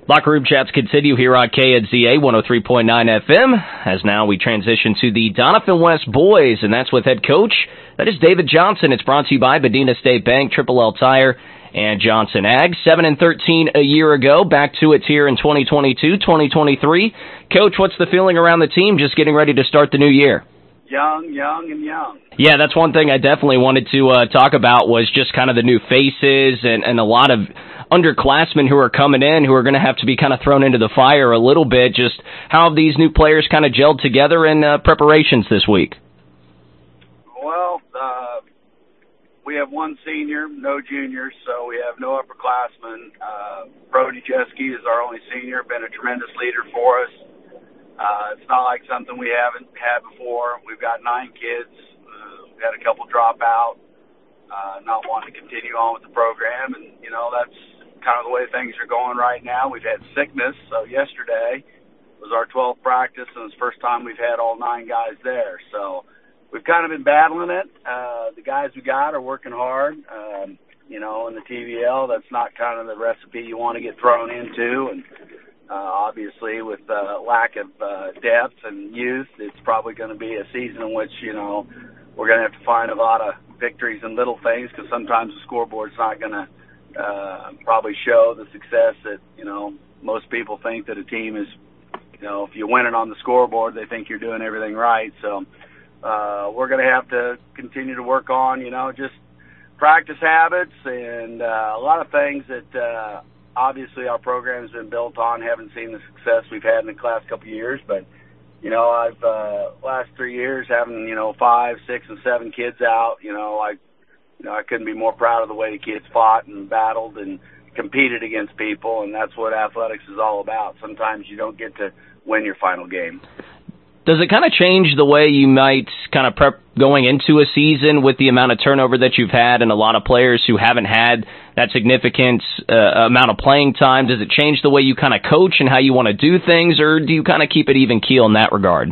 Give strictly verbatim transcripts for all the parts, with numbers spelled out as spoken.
Locker Room Chats continue here on K N Z A one oh three point nine F M, as now we transition to the Doniphan West boys, and that's with head coach, that is David Johnson. It's brought to you by Medina State Bank, Triple L Tire, and Johnson Ag. seven and thirteen a year ago, back to it here in twenty twenty-two twenty twenty-three. Coach, what's the feeling around the team just getting ready to start the new year? Young, young, and young. Yeah, that's one thing I definitely wanted to uh, talk about was just kind of the new faces and, and a lot of underclassmen who are coming in who are going to have to be kind of thrown into the fire a little bit. Just how have these new players kind of gelled together in uh, preparations this week? Well, uh, we have one senior, no juniors, so we have no upperclassmen. Uh, Brody Jeske is our only senior, been a tremendous leader for us. Uh, it's not like something we haven't had before. We've got nine kids. Uh, we had a couple drop out, uh, not wanting to continue on with the program. And, you know, that's kind of the way things are going right now. We've had sickness. So yesterday was our twelfth practice, and it's the first time we've had all nine guys there. So we've kind of been battling it. Uh, the guys we got are working hard. Um, you know, in the T V L, that's not kind of the recipe you want to get thrown into. And Uh, obviously, with uh, lack of uh, depth and youth, it's probably going to be a season in which, you know, we're going to have to find a lot of victories in little things because sometimes the scoreboard's not going to uh, probably show the success that, you know, most people think that a team is, you know, if you win it on the scoreboard, they think you're doing everything right. So uh, we're going to have to continue to work on, you know, just practice habits and uh, a lot of things that uh, – obviously, our program has been built on. Haven't seen the success we've had in the last couple of years, but you know, I've uh, last three years having you know five, six, and seven kids out. You know, I, you know, I couldn't be more proud of the way the kids fought and battled and competed against people, and that's what athletics is all about. Sometimes you don't get to win your final game. Does it kind of change the way you might kind of prep going into a season with the amount of turnover that you've had and a lot of players who haven't had that significant uh, amount of playing time? Does it change the way you kind of coach and how you want to do things, or do you kind of keep it even keel in that regard?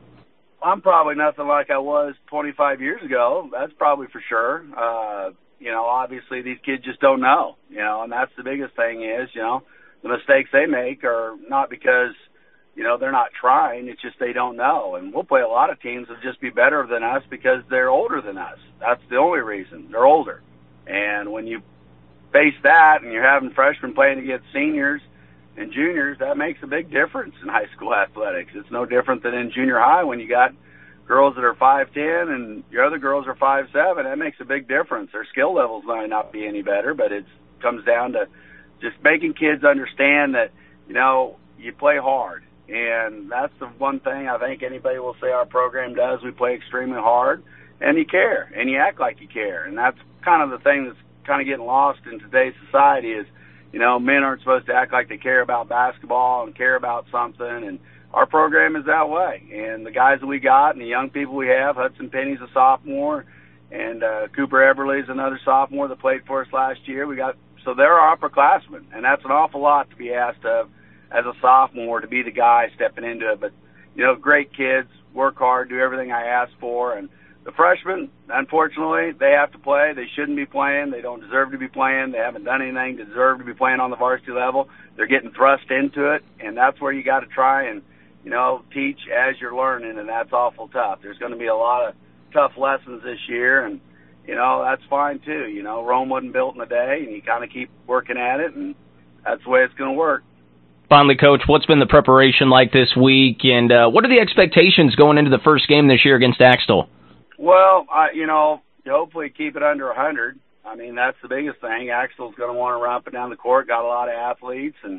I'm probably nothing like I was twenty-five years ago. That's probably for sure. Uh, you know, obviously these kids just don't know, you know, and that's the biggest thing is, you know, the mistakes they make are not because – you know, they're not trying. It's just they don't know. And we'll play a lot of teams that just be better than us because they're older than us. That's the only reason. They're older. And when you face that and you're having freshmen playing against seniors and juniors, that makes a big difference in high school athletics. It's no different than in junior high when you got girls that are five ten and your other girls are five seven. That makes a big difference. Their skill levels might not be any better, but it comes down to just making kids understand that, you know, you play hard. And that's the one thing I think anybody will say our program does. We play extremely hard, and you care, and you act like you care. And that's kind of the thing that's kind of getting lost in today's society is, you know, men aren't supposed to act like they care about basketball and care about something. And our program is that way. And the guys that we got and the young people we have, Hudson Penny's a sophomore, and uh, Cooper Eberle's another sophomore that played for us last year. We got so they're our upperclassmen, and that's an awful lot to be asked of as a sophomore to be the guy stepping into it. But, you know, great kids, work hard, do everything I ask for. And the freshmen, unfortunately, they have to play. They shouldn't be playing. They don't deserve to be playing. They haven't done anything to deserve to be playing on the varsity level. They're getting thrust into it, and that's where you got to try and, you know, teach as you're learning, and that's awful tough. There's going to be a lot of tough lessons this year, and, you know, that's fine too. You know, Rome wasn't built in a day, and you kind of keep working at it, and that's the way it's going to work. Finally, Coach, what's been the preparation like this week, and uh, what are the expectations going into the first game this year against Axtell? Well, I, you know, hopefully keep it under one hundred. I mean, that's the biggest thing. Axtell's going to want to run up and down the court, got a lot of athletes, and,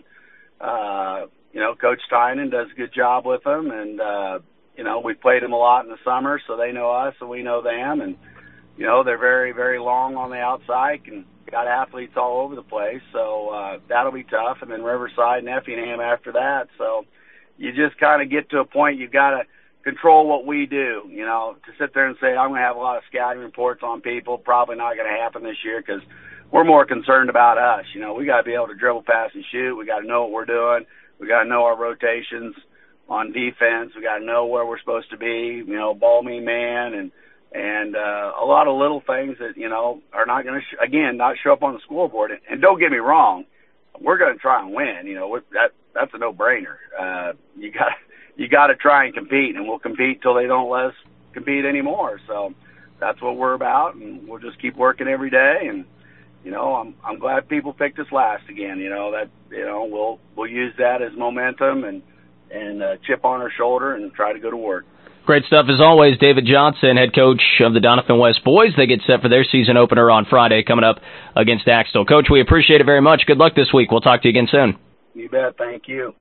uh, you know, Coach Tynan does a good job with them, and, uh, you know, we've played them a lot in the summer, so they know us and we know them, and, you know, they're very, very long on the outside and got athletes all over the place, so uh, that'll be tough. And then Riverside and Effingham after that. So you just kind of get to a point you've got to control what we do. You know, to sit there and say, I'm going to have a lot of scouting reports on people, probably not going to happen this year because we're more concerned about us. You know, we got to be able to dribble, pass, and shoot. We got to know what we're doing. We got to know our rotations on defense. We got to know where we're supposed to be, you know, ball me man and And uh, a lot of little things that, you know, are not going to, sh- again, not show up on the scoreboard. And, and don't get me wrong, we're going to try and win. You know, that that's a no-brainer. Uh, you got you got to try and compete, and we'll compete till they don't let us compete anymore. So that's what we're about, and we'll just keep working every day. And you know, I'm I'm glad people picked us last again. You know that you know we'll we'll use that as momentum and and uh, chip on our shoulder and try to go to work. Great stuff as always. David Johnson, head coach of the Doniphan West boys. They get set for their season opener on Friday coming up against Axtell. Coach, we appreciate it very much. Good luck this week. We'll talk to you again soon. You bet. Thank you.